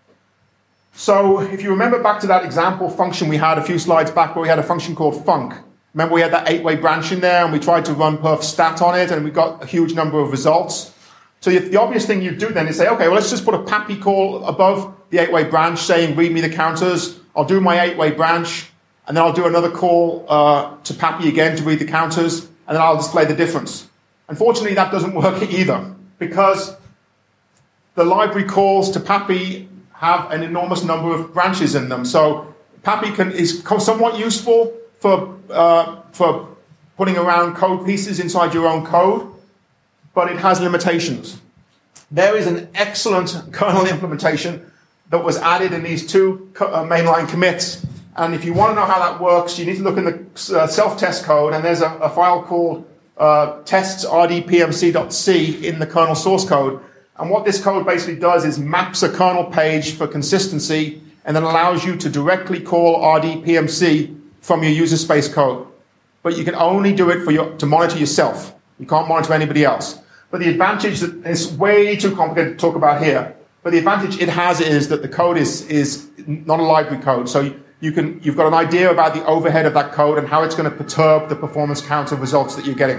So if you remember back to that example function we had a few slides back where we had a function called func. Remember we had that eight-way branch in there, and we tried to run perf stat on it, and we got a huge number of results. So the obvious thing you do then is say, okay, well, let's just put a PAPI call above the eight-way branch saying, read me the counters. I'll do my eight-way branch, and then I'll do another call uh, to PAPI again to read the counters, and then I'll display the difference. Unfortunately, that doesn't work either, because the library calls to PAPI have an enormous number of branches in them. So PAPI can, is somewhat useful for, uh, for putting around code pieces inside your own code, but it has limitations. There is an excellent kernel implementation that was added in these two uh, mainline commits. And if you want to know how that works, you need to look in the uh, self-test code, and there's a, a file called uh, tests R D P M C dot C in the kernel source code. And what this code basically does is maps a kernel page for consistency and then allows you to directly call R D P M C from your user space code. But you can only do it for your, to monitor yourself. You can't monitor anybody else. But the advantage, that is way too complicated to talk about here, but the advantage it has is that the code is, is not a library code. So you can, you've got an idea about the overhead of that code and how it's going to perturb the performance counter results that you're getting.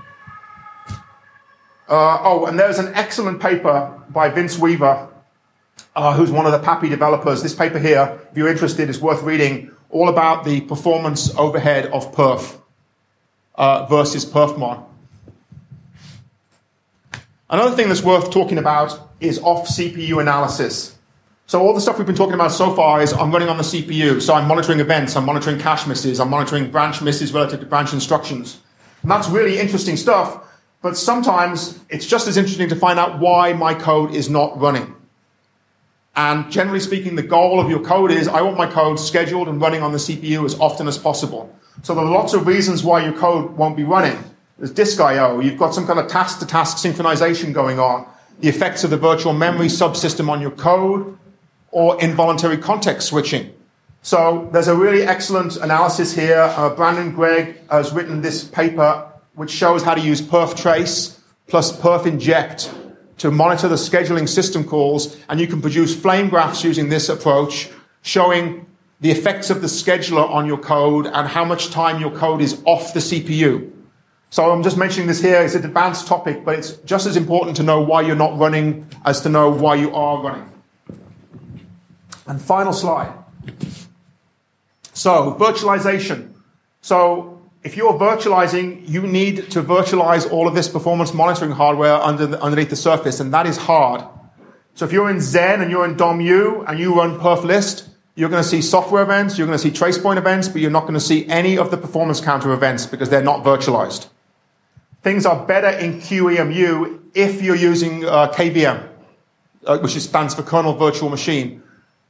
Uh, oh, and there's an excellent paper by Vince Weaver, uh, who's one of the PAPI developers. This paper here, if you're interested, is worth reading, all about the performance overhead of perf uh, versus perfmon. Another thing that's worth talking about is off-C P U analysis. So all the stuff we've been talking about so far is I'm running on the C P U, so I'm monitoring events, I'm monitoring cache misses, I'm monitoring branch misses relative to branch instructions. And that's really interesting stuff, but sometimes it's just as interesting to find out why my code is not running. And generally speaking, the goal of your code is I want my code scheduled and running on the C P U as often as possible. So there are lots of reasons why your code won't be running. There's disk I O. You've got some kind of task-to-task synchronization going on. The effects of the virtual memory subsystem on your code, or involuntary context switching. So there's a really excellent analysis here. Uh, Brandon Gregg has written this paper which shows how to use perf trace plus perf inject to monitor the scheduling system calls, and you can produce flame graphs using this approach, showing the effects of the scheduler on your code and how much time your code is off the C P U. So I'm just mentioning this here. It's an advanced topic, but it's just as important to know why you're not running as to know why you are running. And final slide. So virtualization. So if you're virtualizing, you need to virtualize all of this performance monitoring hardware under the, underneath the surface, and that is hard. So if you're in Zen and you're in D O M U and you run perf list, you're going to see software events, you're going to see tracepoint events, but you're not going to see any of the performance counter events because they're not virtualized. Things are better in Q E M U if you're using uh, K V M, uh, which stands for kernel virtual machine.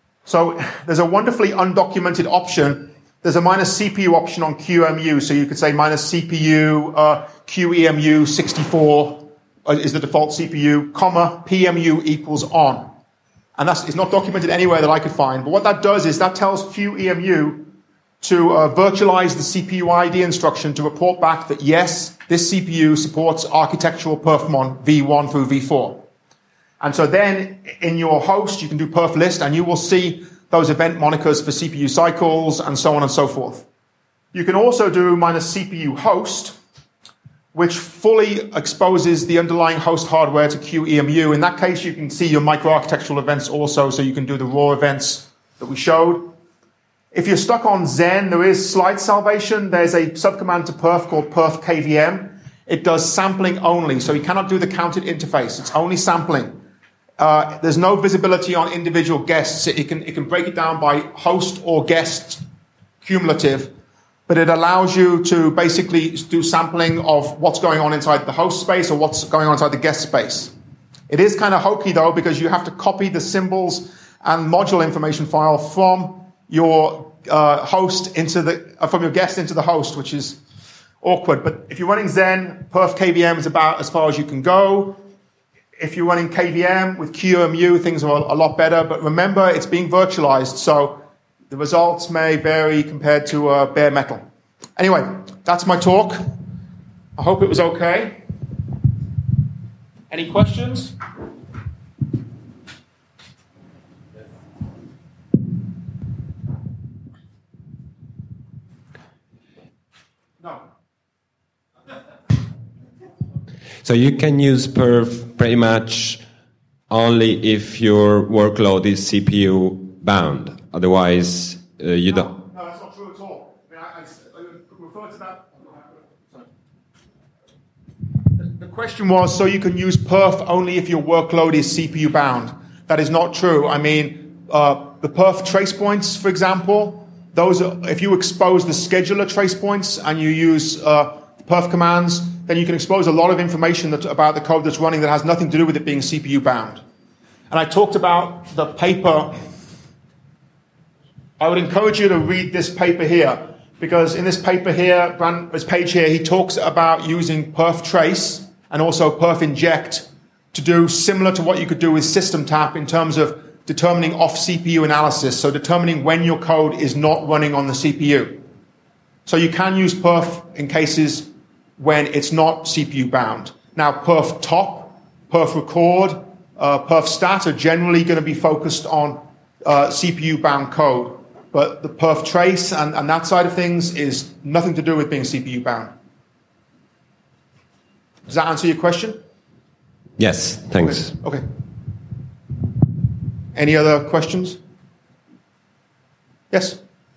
So there's a wonderfully undocumented option. There's a minus C P U option on Q E M U, so you could say minus C P U, uh, Q E M U sixty-four uh, is the default C P U, comma, P M U equals on. And that's it's not documented anywhere that I could find. But what that does is that tells Q E M U to uh, virtualize the C P U I D instruction to report back that, yes, this C P U supports architectural perfmon V one through V four. And so then in your host, you can do perf list, and you will see those event monikers for C P U cycles and so on and so forth. You can also do minus C P U host, which fully exposes the underlying host hardware to Q E M U. In that case, you can see your microarchitectural events also, so you can do the raw events that we showed. If you're stuck on Zen, there is slight salvation. There's a subcommand to perf called perf K V M. It does sampling only, so you cannot do the counted interface. It's only sampling. Uh, there's no visibility on individual guests. It can, it can break it down by host or guest cumulative, but it allows you to basically do sampling of what's going on inside the host space or what's going on inside the guest space. It is kind of hokey, though, because you have to copy the symbols and module information file from your uh, host into the, uh, from your guest into the host, which is awkward. But if you're running Zen, perf K V M is about as far as you can go. If you're running K V M with Q E M U, things are a lot better. But remember, it's being virtualized, so the results may vary compared to uh, bare metal. Anyway, that's my talk. I hope it was okay. Any questions? No. So you can use perf pretty much only if your workload is C P U bound. Otherwise, uh, you no, don't. No, that's not true at all. I, mean, I, I, I refer to that. Sorry. The, the question was, so you can use perf only if your workload is C P U bound. That is not true. I mean, uh, the perf trace points, for example, those are, if you expose the scheduler trace points and you use uh, perf commands, then you can expose a lot of information that, about the code that's running that has nothing to do with it being C P U bound. And I talked about the paper. I would encourage you to read this paper here, because in this paper here, this page here, he talks about using perf trace and also perf inject to do similar to what you could do with system tap in terms of determining off C P U analysis, so determining when your code is not running on the C P U. So you can use perf in cases when it's not C P U bound. Now, perf top, perf record, uh, perf stat are generally going to be focused on uh, C P U bound code. But the perf trace and, and that side of things is nothing to do with being C P U bound. Does that answer your question? Yes, thanks. Okay. okay. Any other questions? Yes?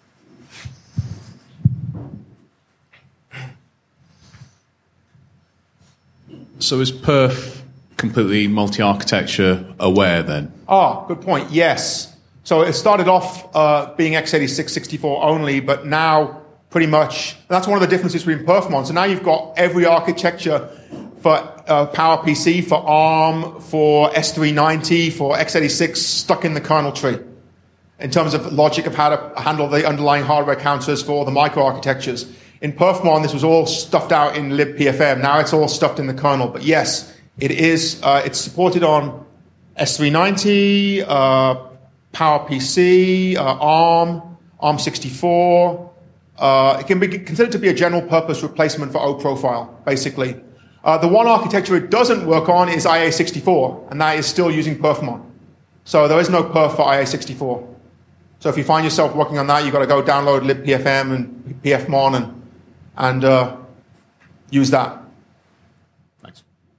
So is perf completely multi-architecture aware then? Ah, good point. Yes. So it started off uh, being x eighty-six sixty-four only, but now pretty much, that's one of the differences between perfmon. So now you've got every architecture for uh, PowerPC, for ARM, for S three ninety, for x eighty-six stuck in the kernel tree in terms of logic of how to handle the underlying hardware counters for all the microarchitectures. in perfmon, this was all stuffed out in libpfm. Now it's all stuffed in the kernel. But yes, it is. Uh, it's supported on S three ninety, uh, PowerPC, uh, ARM, ARM sixty-four. Uh, it can be considered to be a general purpose replacement for O profile, basically. Uh, the one architecture it doesn't work on is I A sixty-four, and that is still using perfmon. So there is no perf for I A sixty-four. So if you find yourself working on that, you've got to go download libpfm and pfmon and, and uh, use that. Thanks.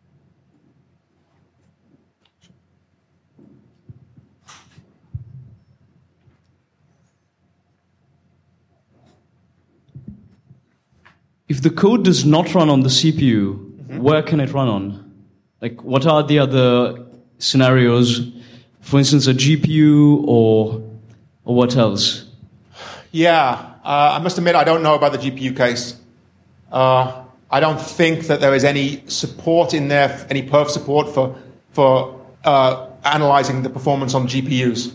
If the code does not run on the C P U, mm-hmm. where can it run on? Like, what are the other scenarios? For instance, a G P U or or what else? Yeah, uh, I must admit I don't know about the G P U case. Uh, I don't think that there is any support in there, any perf support for for uh, analyzing the performance on G P Us.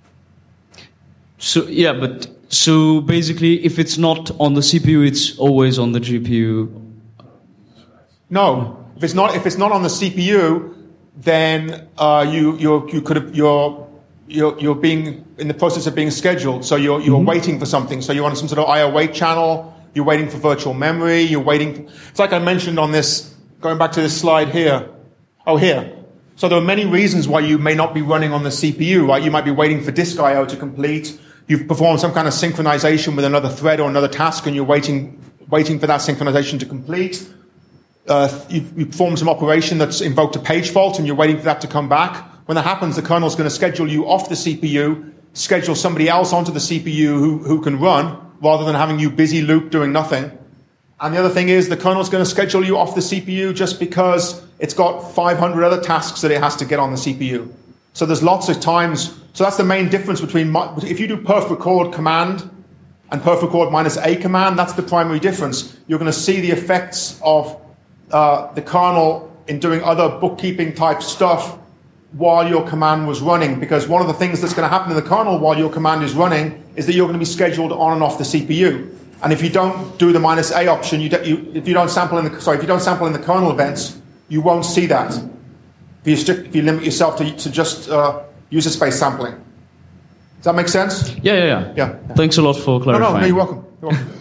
So yeah, but so basically, if it's not on the C P U, it's always on the G P U. No, if it's not if it's not on the C P U, then uh, you you you could have you're you're you're being in the process of being scheduled. So you're you're mm-hmm. waiting for something. So you're on some sort of I O wait channel. You're waiting for virtual memory. You're waiting. For, it's like I mentioned on this. Going back to this slide here. Oh, here. So there are many reasons why you may not be running on the C P U. Right? You might be waiting for disk I O to complete. You've performed some kind of synchronization with another thread or another task, and you're waiting waiting for that synchronization to complete. Uh, you've, you've performed some operation that's invoked a page fault, and you're waiting for that to come back. When that happens, the kernel's going to schedule you off the C P U, schedule somebody else onto the C P U who, who can run, rather than having you busy loop doing nothing. And the other thing is the kernel's going to schedule you off the C P U just because it's got five hundred other tasks that it has to get on the C P U. So there's lots of times. So that's the main difference between, if you do perf record command and perf record minus a command, that's the primary difference. You're going to see the effects of uh, the kernel in doing other bookkeeping type stuff while your command was running, because one of the things that's going to happen in the kernel while your command is running is that you're going to be scheduled on and off the C P U. And if you don't do the minus a option, you, do, you if you don't sample in the sorry if you don't sample in the kernel events, you won't see that. If you strict, if you limit yourself to, to just uh, user space sampling. Does that make sense? Yeah, yeah, yeah. Yeah. Thanks a lot for clarifying. No, no, no, you're welcome. You're welcome.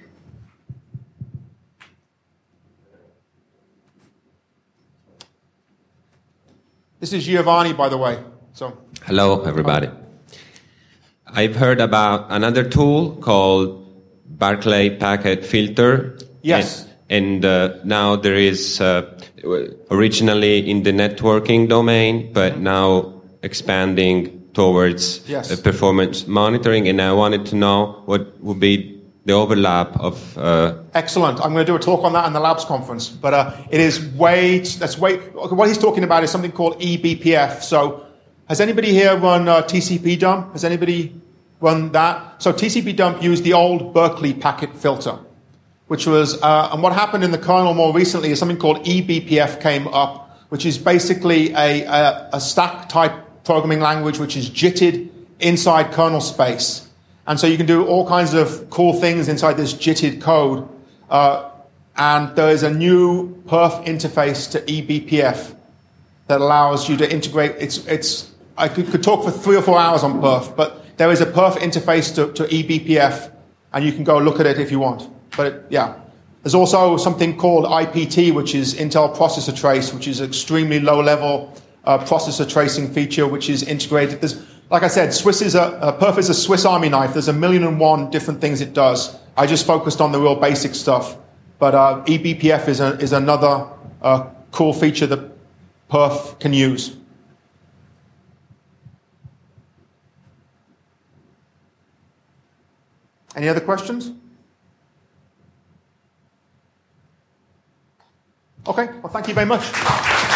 This is Giovanni, by the way. So. Hello, everybody. I've heard about another tool called Barclay Packet Filter. Yes. And, and uh, now there is, uh, originally in the networking domain, but mm-hmm. now expanding towards yes. uh, performance monitoring. And I wanted to know what would be the overlap of... Uh, Excellent. I'm going to do a talk on that in the labs conference. But uh, it is way... That's way. What he's talking about is something called E B P F. So has anybody here run uh, T C P dump? Has anybody run that? So T C P dump used the old Berkeley packet filter, which was... Uh, and what happened in the kernel more recently is something called E B P F came up, which is basically a, a, a stack-type programming language which is jitted inside kernel space. And so you can do all kinds of cool things inside this jitted code. Uh, and there is a new perf interface to E B P F that allows you to integrate. It's, it's, I could, could talk for three or four hours on perf, but there is a perf interface to, to E B P F, and you can go look at it if you want. But it, yeah. There's also something called I P T, which is Intel Processor Trace, which is an extremely low-level uh, processor tracing feature, which is integrated. There's, like I said, Swiss is a, uh, perf is a Swiss Army knife. There's a million and one different things it does. I just focused on the real basic stuff. But uh, E B P F is, a, is another uh, cool feature that perf can use. Any other questions? Okay, well, thank you very much.